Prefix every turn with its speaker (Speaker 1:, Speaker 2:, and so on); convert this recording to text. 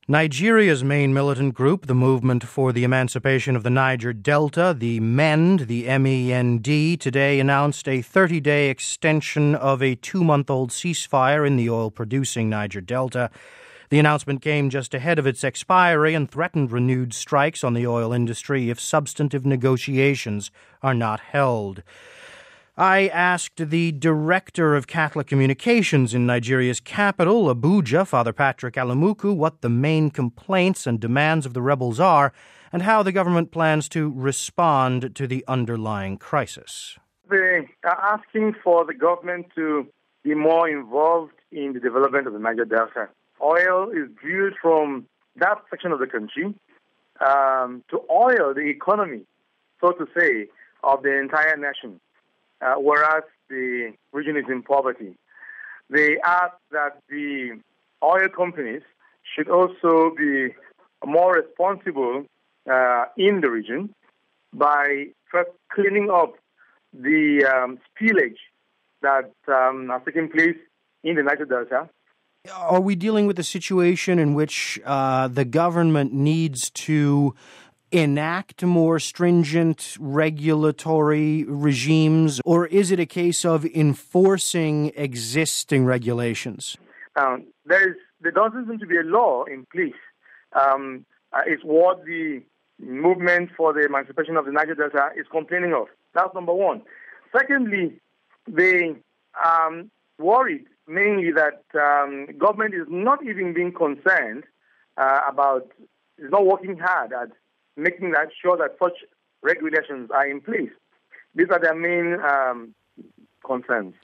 Speaker 1: Nigeria's main militant group, the Movement for the Emancipation of the Niger Delta, the MEND, the MEND, today announced a 30-day extension of a 2-month-old ceasefire in the oil-producing Niger Delta. The announcement came just ahead of its expiry and threatened renewed strikes on the oil industry if substantive negotiations are not held. I asked the director of Catholic Communications in Nigeria's capital, Abuja, Father Patrick Alamuku, what the main complaints and demands of the rebels are and how the government plans to respond to the underlying crisis.
Speaker 2: They are asking for the government to be more involved in the development of the Niger Delta. Oil is viewed from that section of the country to oil the economy, so to say, of the entire nation. Whereas the region is in poverty. They ask that the oil companies should also be more responsible in the region by first cleaning up the spillage that has taken place in the Niger Delta.
Speaker 1: Are we dealing with a situation in which the government needs to enact more stringent regulatory regimes, or is it a case of enforcing existing regulations?
Speaker 2: There doesn't seem to be a law in place. It's what the movement for the emancipation of the Niger Delta is complaining of. That's number one. Secondly, they worried mainly that government is not even being concerned is not working hard at making sure that such regulations are in place. These are their main concerns.